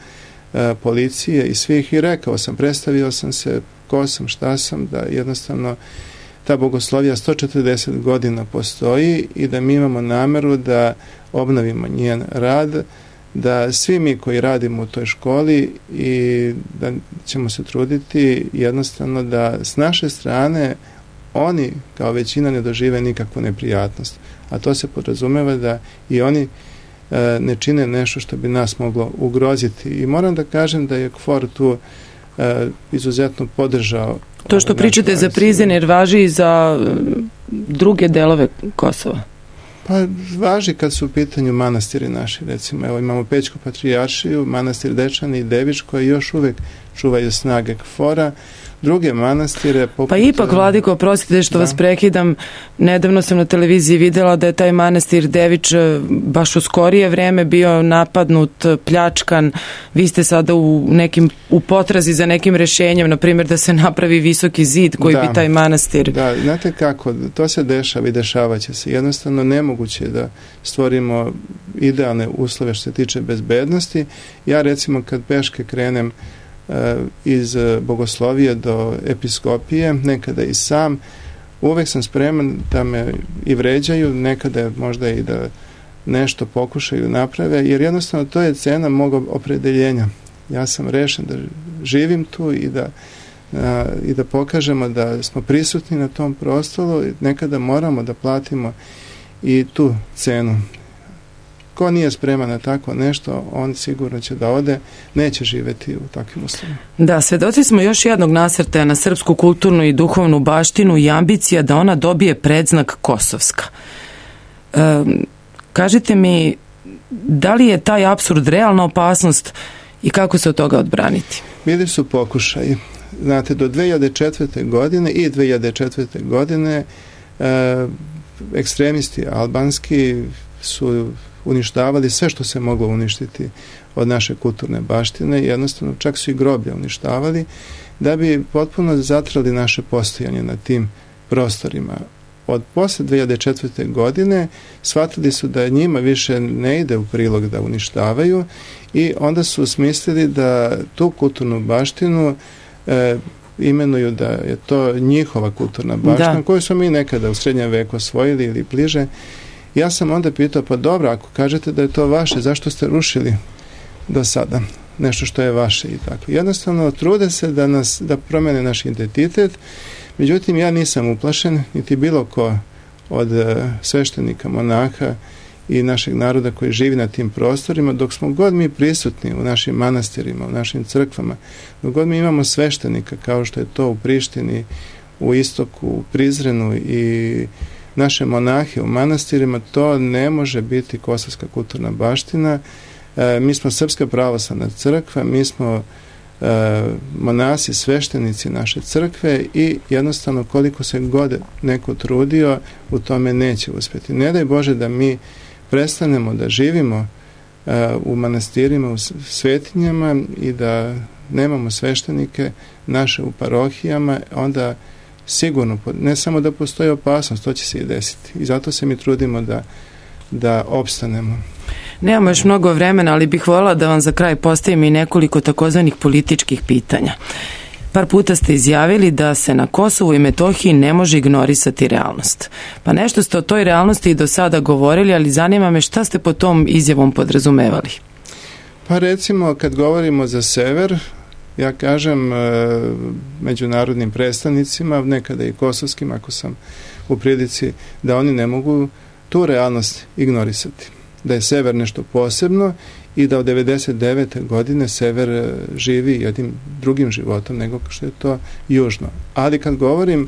policije i svih i rekao sam, predstavio sam se ko sam, šta sam, da jednostavno ta bogoslovija sto četrdeset godina postoji i da mi imamo nameru da obnovimo njen rad, da svi mi koji radimo u toj školi i da ćemo se truditi jednostavno da s naše strane oni kao većina ne dožive nikakvu neprijatnost. A to se podrazumeva da i oni e, ne čine nešto što bi nas moglo ugroziti. I moram da kažem da je Kfor tu e, izuzetno podržao. To što pričate za Prizren jer važi i za druge delove Kosova. Pa važi kad su u pitanju manastiri naši, recimo, evo imamo Pećku patrijaršiju, manastir Dečani i Devič koji još uvek čuvaju snage Kfora, druge manastire poput... Pa ipak, Vladiko, oprostite što da. vas prekidam, nedavno sam na televiziji videla da je taj manastir Devič baš u skorije vreme bio napadnut, pljačkan. Vi ste sada u nekim u potrazi za nekim rešenjem, na primjer da se napravi visoki zid koji da. bi taj manastir... Da, znate kako, to se dešava i dešavaće se. Jednostavno nemoguće da stvorimo idealne uslove što se tiče bezbednosti. Ja recimo kad peške krenem iz bogoslovije do episkopije, nekada i sam, uvek sam spreman da me i vređaju, nekada možda i da nešto pokušaju naprave, jer jednostavno to je cena mog opredeljenja. Ja sam rešen da živim tu i da, a, i da pokažemo da smo prisutni na tom prostoru, nekada moramo da platimo i tu cenu. Ko nije spreman na tako nešto, on sigurno će da ode, neće živeti u takvim uslovima. Da, svedoci smo još jednog nasrtaja na srpsku kulturnu i duhovnu baštinu i ambicija da ona dobije predznak Kosovska. E, kažite mi, da li je taj apsurd realna opasnost i kako se od toga odbraniti? Bili su pokušaji. Znate, do dve hiljade četvrte. godine i dve hiljade četvrte. godine e, ekstremisti albanski su uništavali sve što se moglo uništiti od naše kulturne baštine, jednostavno čak su i groblja uništavali da bi potpuno zatrali naše postojanje na tim prostorima. Od posle dve hiljade četvrte. godine shvatili su da njima više ne ide u prilog da uništavaju i onda su smislili da tu kulturnu baštinu e, imenuju da je to njihova kulturna baština, da. koju smo mi nekada u srednjem veku osvojili ili bliže. Ja sam onda pitao, pa dobro, ako kažete da je to vaše, zašto ste rušili do sada nešto što je vaše i tako. Jednostavno trude se da nas, da promene naš identitet, međutim ja nisam uplašen, niti bilo ko od sveštenika, monaha i našeg naroda koji živi na tim prostorima, dok smo god mi prisutni u našim manastirima, u našim crkvama, dok god mi imamo sveštenika, kao što je to u Prištini, u Istoku, u Prizrenu i naše monahe u manastirima, to ne može biti kosovska kulturna baština. E, mi smo Srpska pravoslavna crkva, mi smo e, monasi, sveštenici naše crkve i jednostavno koliko se god neko trudio, u tome neće uspjeti. Ne daj Bože da mi prestanemo da živimo e, u manastirima, u svetinjama i da nemamo sveštenike naše u parohijama, onda sigurno, ne samo da postoji opasnost, to će se i desiti. I zato se mi trudimo da, da opstanemo. Nemamo još mnogo vremena, ali bih voljela da vam za kraj postavim i nekoliko takozvanih političkih pitanja. Par puta ste izjavili da se na Kosovu i Metohiji ne može ignorisati realnost. Pa nešto ste o toj realnosti i do sada govorili, ali zanima me šta ste po tom izjavom podrazumevali? Pa recimo, kad govorimo za sever, ja kažem e, međunarodnim predstavnicima, nekada i kosovskim, ako sam u prilici, da oni ne mogu tu realnost ignorisati. Da je sever nešto posebno i da od devedeset devete godine sever živi jednim drugim životom nego što je to južno. Ali kad govorim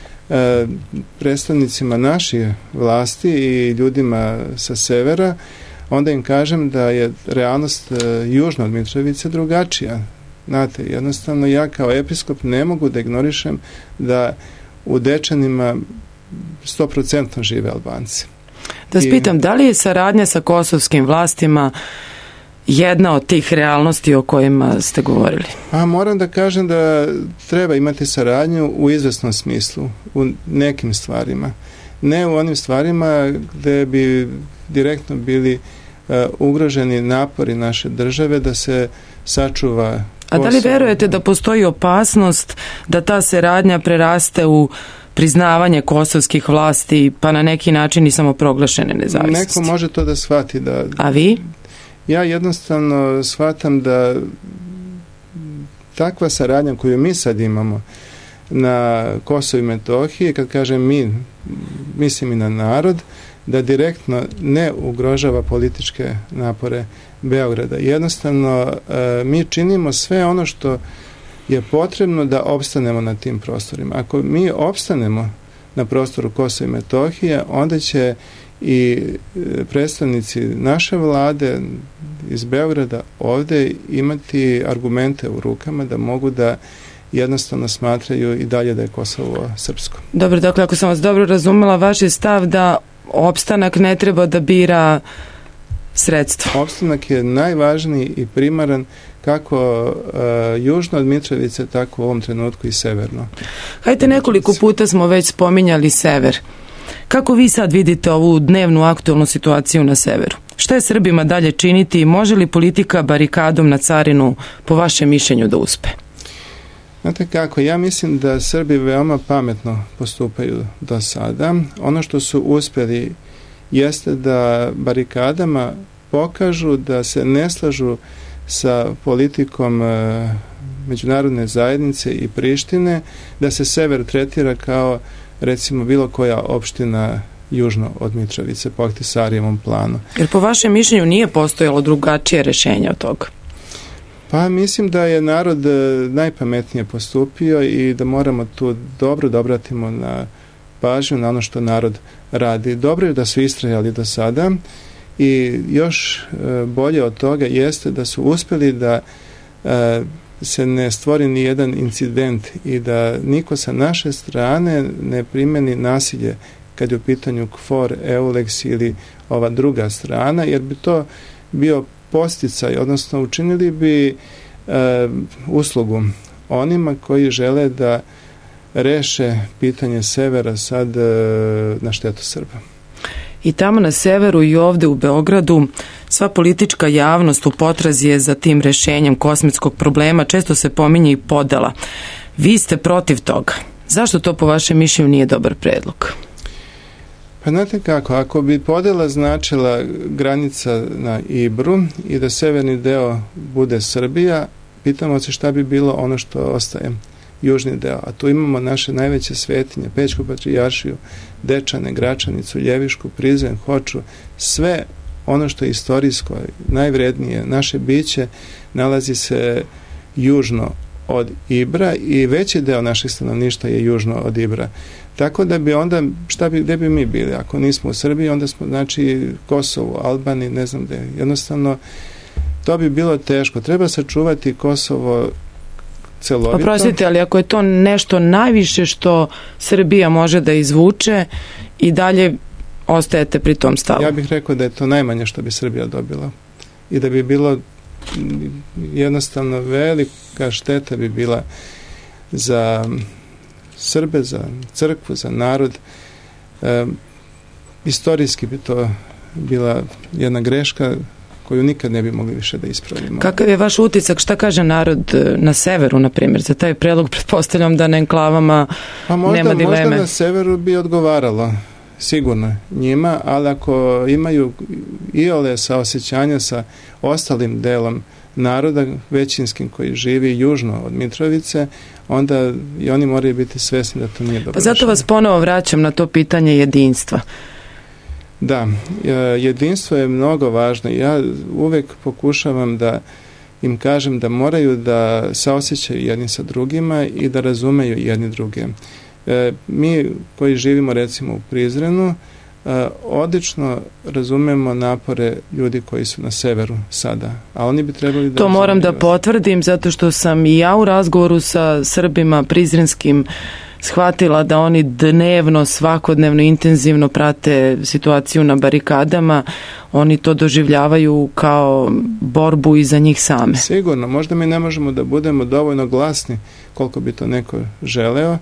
e, predstavnicima naše vlasti i ljudima sa severa, onda im kažem da je realnost e, južno od Mitrovice drugačija. Znate, jednostavno ja kao episkop ne mogu da ignorišem da u Dečanima sto posto žive Albanci. Da vas pitam, da li je saradnja sa kosovskim vlastima jedna od tih realnosti o kojima ste govorili? A moram da kažem da treba imati saradnju u izvesnom smislu, u nekim stvarima. Ne u onim stvarima gde bi direktno bili uh, ugroženi napori naše države da se sačuva Kosovo. A da li verujete da postoji opasnost da ta saradnja preraste u priznavanje kosovskih vlasti, pa na neki način i samoproglašene nezavisnosti? Neko može to da shvati. Da, A vi? Ja jednostavno shvatam da takva saradnja koju mi sad imamo na Kosovu i Metohiji, kad kažem mi, mislim i na narod, da direktno ne ugrožava političke napore Beograda. Jednostavno mi činimo sve ono što je potrebno da opstanemo na tim prostorima. Ako mi opstanemo na prostoru Kosova i Metohije, onda će i predstavnici naše vlade iz Beograda ovde imati argumente u rukama da mogu da jednostavno smatraju i dalje da je Kosovo srpsko. Dobro, dakle, ako sam vas dobro razumela, vaš je stav da opstanak ne treba da bira sredstvo. Opstanak je najvažniji i primaran kako uh, južno od Mitrovice, tako u ovom trenutku i severno. Hajde, nekoliko puta smo već spominjali sever. Kako vi sad vidite ovu dnevnu aktualnu situaciju na severu? Šta je Srbima dalje činiti i može li politika barikadom na carinu po vašem mišljenju da uspe? Znate kako, ja mislim da Srbi veoma pametno postupaju do sada. Ono što su uspjeli jeste da barikadama pokažu da se ne slažu sa politikom e, međunarodne zajednice i Prištine, da se sever tretira kao recimo bilo koja opština južno od Mitrovice po Ahtisarijevom planu. Jer po vašem mišljenju nije postojalo drugačije rešenje od toga? Pa mislim da je narod najpametnije postupio i da moramo tu dobro da obratimo na pažnju na ono što narod radi. Dobro je da su istrajali do sada i još bolje od toga jeste da su uspjeli da se ne stvori ni jedan incident i da niko sa naše strane ne primeni nasilje kad je u pitanju KFOR, EULEX ili ova druga strana, jer bi to bio posticaj, odnosno učinili bi e, uslugu onima koji žele da reše pitanje severa sad e, na štetu Srba. I tamo na severu i ovde u Beogradu sva politička javnost u potrazi je za tim rešenjem kosmetskog problema, često se pominje i podela. Vi ste protiv toga. Zašto to po vašem mišljenju nije dobar predlog? Pa znate kako, ako bi podela značila granica na Ibru i da severni deo bude Srbija, pitamo se šta bi bilo ono što ostaje južni deo. A tu imamo naše najveće svetinje, Pećku patrijaršiju, Dečane, Gračanicu, Ljevišku, Prizren, Hoču, sve ono što je istorijsko, najvrednije, naše biće nalazi se južno od Ibra i veći deo našeg stanovništva je južno od Ibra. Tako da bi onda, šta bi, gde bi mi bili? Ako nismo u Srbiji, onda smo, znači, Kosovo, Albaniji, ne znam gde. Jednostavno, to bi bilo teško. Treba sačuvati Kosovo celovito. Oprostite, ali ako je to nešto najviše što Srbija može da izvuče i dalje ostajete pri tom stavu? Ja bih rekao da je to najmanje što bi Srbija dobila. I da bi bilo jednostavno velika šteta bi bila za Srbe, za crkvu, za narod. E, istorijski bi to bila jedna greška koju nikad ne bi mogli više da ispravimo. Kakav je vaš utisak, šta kaže narod na severu, na primjer, za taj predlog? Pretpostavljam da na enklavama pa možda, nema dileme. Možda na severu bi odgovaralo sigurno njima, ali ako imaju iole saosećanja sa ostalim delom naroda većinskim koji živi južno od Mitrovice, onda i oni moraju biti svesni da to nije dobro. Pa zato vas ponovo vraćam na to pitanje jedinstva. Da, jedinstvo je mnogo važno. Ja uvek pokušavam da im kažem da moraju da saosećaju jedni sa drugima i da razumeju jedni druge. E, mi koji živimo recimo u Prizrenu, e, odlično razumemo napore ljudi koji su na severu sada, a oni bi trebali da... To moram da potvrdim, zato što sam i ja u razgovoru sa Srbima prizrenskim shvatila da oni dnevno, svakodnevno, intenzivno prate situaciju na barikadama. Oni to doživljavaju kao borbu i za njih same. Sigurno, možda mi ne možemo da budemo dovoljno glasni koliko bi to neko želeo,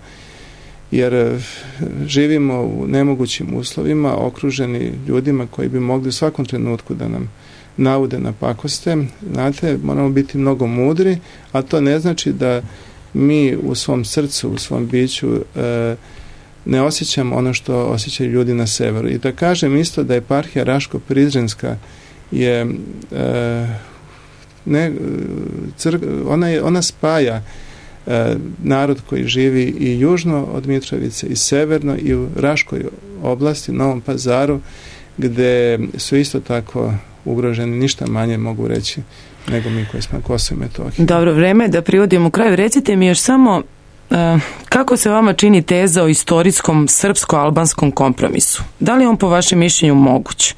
jer živimo u nemogućim uslovima, okruženi ljudima koji bi mogli u svakom trenutku da nam naude na pakoste. Znate, moramo biti mnogo mudri, a to ne znači da mi u svom srcu, u svom biću e, ne osjećamo ono što osjećaju ljudi na severu. I da kažem isto da eparhija Raško-Prizrenska je e, ne, crk, ona, je, ona spaja e, narod koji živi i južno od Mitrovice i severno i u Raškoj oblasti, Novom Pazaru, gde su isto tako ugroženi, ništa manje mogu reći nego mi koji smo na Kosovu i Metohiji. Dobro, vreme je da privodimo kraju. Recite mi još samo uh, kako se vama čini teza o istorijskom srpsko-albanskom kompromisu? Da li je on po vašem mišljenju moguć?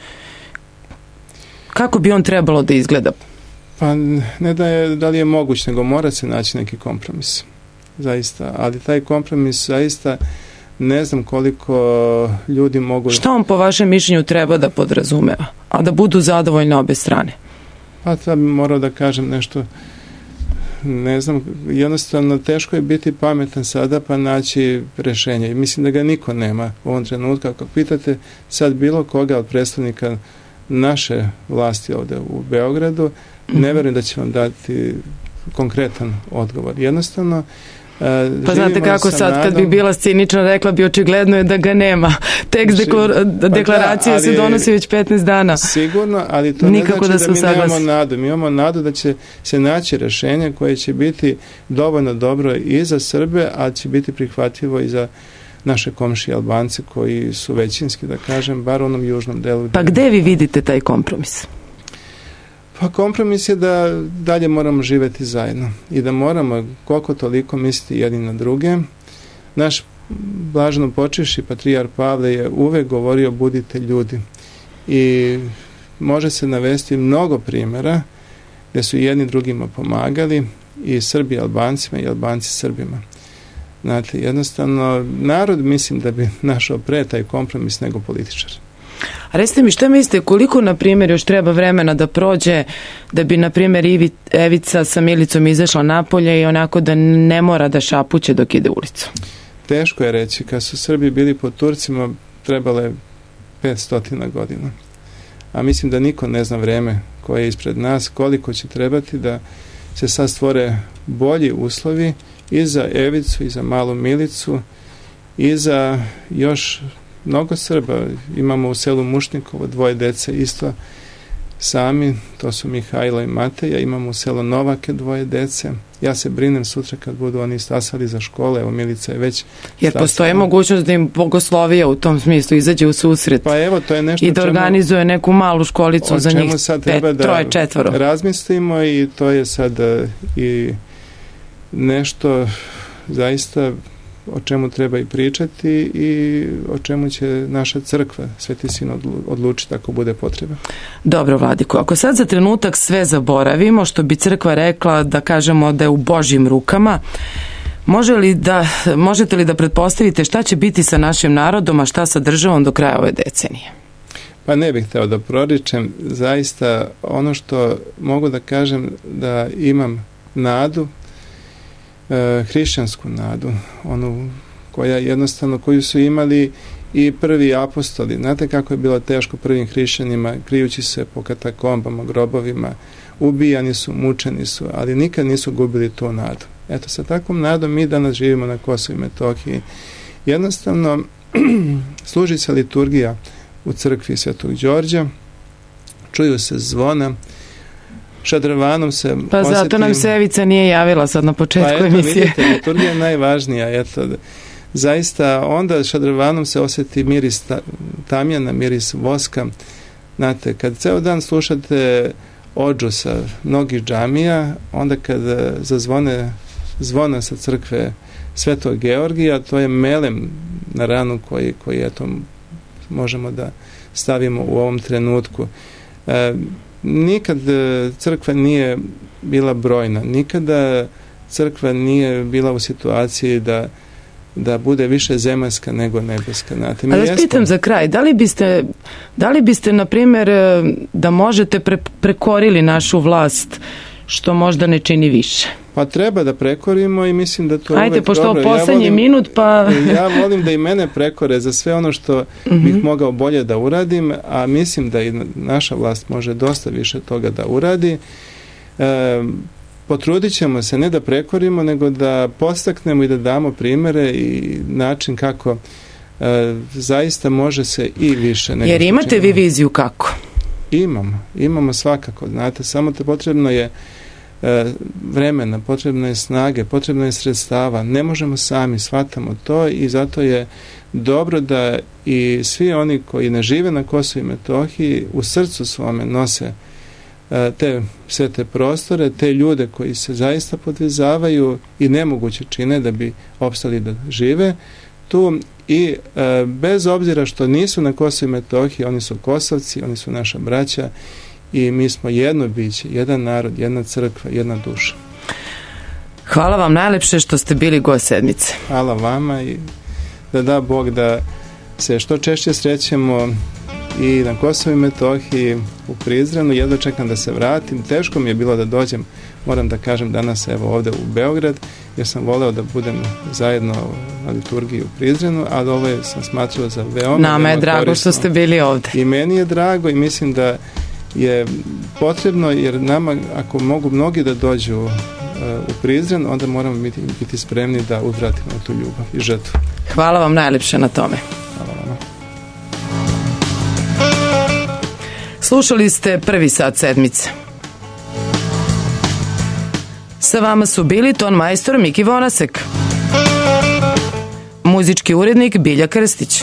Kako bi on trebalo da izgleda? Pa ne da, je, da li je moguć, nego mora se naći neki kompromis. Zaista. Ali taj kompromis zaista ne znam koliko ljudi mogu... Šta on po vašem mišljenju treba da podrazumeva? A da budu zadovoljne obe strane? Pa sad bi morao da kažem nešto, ne znam, jednostavno teško je biti pametan sada pa naći rešenje. I mislim da ga niko nema u ovom trenutku. Ako pitate sad bilo koga od predstavnika naše vlasti ovde u Beogradu, ne verujem da će vam dati konkretan odgovor. Jednostavno, pa znate kako sad, nadom, kad bi bila cinična, rekla bi očigledno je da ga nema. Tekst deklar, deklaracije pa da, se donosi već petnaest dana. Sigurno, ali to nikako ne znači da, da mi nemamo nadu. Mi imamo nadu da će se naći rešenje koje će biti dovoljno dobro i za Srbe, a će biti prihvatljivo i za naše komšije Albance koji su većinski, da kažem, bar u onom južnom delu. Pa gde vi vidite taj kompromis? Pa kompromis je da dalje moramo živeti zajedno i da moramo koliko toliko misliti jedni na druge. Naš blaženo počivši patrijar Pavle je uvek govorio budite ljudi i može se navesti mnogo primjera gde su jedni drugima pomagali i Srbi Albancima i Albanci Srbima. Znate, jednostavno narod mislim da bi našao pre taj kompromis nego političar. A recite mi, šta mislite, koliko, na primjer, još treba vremena da prođe da bi, na primjer, Evica sa Milicom izašla napolje i onako da ne mora da šapuće dok ide ulicom? Teško je reći. Kad su Srbi bili pod Turcima, trebalo je petstotina godina. A mislim da niko ne zna vreme koje je ispred nas, koliko će trebati da se sad stvore bolji uslovi i za Evicu, i za malu Milicu, i za još mnogo Srba. Imamo u selu Mušnikovo dvoje dece isto sami, to su Mihajlo i Mateja. Imamo u selu Novake dvoje dece. Ja se brinem sutra kad budu oni stasali za škole, evo Milica je već jer stasala. Postoji mogućnost da im bogoslovija u tom smislu izađe u susret pa evo, to je nešto i da organizuje čemu, neku malu školicu za njih sad pet, treba da troje, četvoro. Razmislimo i to je sad i nešto zaista o čemu treba i pričati i o čemu će naša crkva, Sveti Sin, odlučiti ako bude potreba. Dobro, Vladiko, ako sad za trenutak sve zaboravimo, što bi crkva rekla, da kažemo da je u Božjim rukama, može li da, možete li da pretpostavite šta će biti sa našim narodom, a šta sa državom do kraja ove decenije? Pa ne bih hteo da proričem. Zaista ono što mogu da kažem da imam nadu, hrišćansku nadu, onu koja jednostavno, koju su imali i prvi apostoli. Znate kako je bilo teško prvim hrišćanima, krijući se po katakombama, grobovima, ubijani su, mučeni su, ali nikad nisu gubili tu nadu. Eto, sa takvom nadom mi danas živimo na Kosovu i Metohiji. Jednostavno, služi se liturgija u crkvi Svetog Đorđa, čuju se zvona, šadrvanom se pa osjetim... zato nam se Evica nije javila sad na početku pa eto, emisije. Vidite, liturgija je najvažnija. Eto, zaista onda šadrvanom se osjeti miris tamjana, miris voska. Znate, kad ceo dan slušate odžu sa mnogih džamija, onda kad zazvone zvona sa crkve Svetog Georgija, to je melem na ranu koji, koji eto, možemo da stavimo u ovom trenutku. E, nikad crkva nije bila brojna, nikada crkva nije bila u situaciji da da bude više zemaljska nego nebeska. Znate, ali vas pitam za kraj, da li biste, da li biste, na primjer, da možete pre, prekorili našu vlast, što možda ne čini više? Pa treba da prekorimo i mislim da to je ajde, uvek pošto dobro. Ajde, pošto poslednji ja volim, minut, pa... ja volim da i mene prekore za sve ono što mm-hmm. bih mogao bolje da uradim, a mislim da i naša vlast može dosta više toga da uradi. E, potrudit ćemo se ne da prekorimo, nego da postaknemo i da damo primere i način kako e, zaista može se i više. Nego jer imate vi viziju kako? Imamo, imamo svakako, znate, samo te potrebno je e, vremena, potrebno je snage, potrebno je sredstava, ne možemo sami, shvatamo to i zato je dobro da i svi oni koji ne žive na Kosovu i Metohiji u srcu svome nose te sve te prostore, te ljude koji se zaista podvezavaju i nemoguće čine da bi opstali da žive tu i e, bez obzira što nisu na Kosovu i Metohiji, oni su Kosovci, oni su naša braća i mi smo jedno biće, jedan narod, jedna crkva, jedna duša. Hvala vam najlepše što ste bili gost sedmice. Hvala vama i da da Bog da se što češće srećemo i na Kosovu i Metohiji, u Prizrenu. Jedva čekam da se vratim. Teško mi je bilo da dođem, moram da kažem, danas evo ovde u Beograd, jer sam voleo da budem zajedno na liturgiji u Prizrenu, ali ovo je, sam smatrao za veoma nama je drago korisno. Što ste bili ovde. I meni je drago i mislim da je potrebno, jer nama, ako mogu mnogi da dođu uh, u Prizren, onda moramo biti, biti spremni da uzvratimo tu ljubav i žrtvu. Hvala vam najlepše na tome. Hvala vam. Slušali ste prvi sat sedmice. Sa vama su bili ton majstor Miki Vonasek, muzički urednik Bilja Krstić,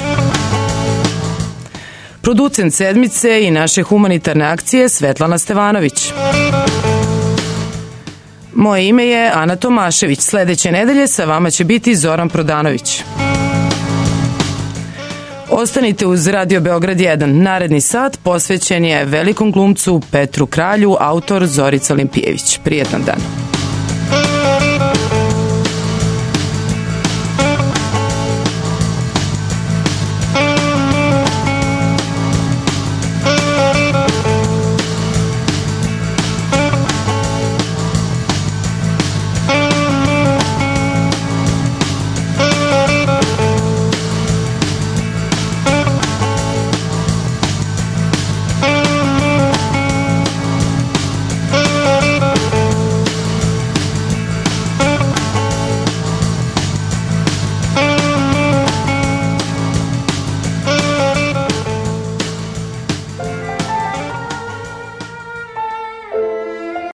producent sedmice i naše humanitarne akcije Svetlana Stevanović. Moje ime je Ana Tomašević. Sledeće nedelje sa vama će biti Zoran Prodanović. Ostanite uz Radio Beograd jedan. Naredni sat posvećen je velikom glumcu Petru Kralju, autor Zorica Olimpijević. Prijetan dan.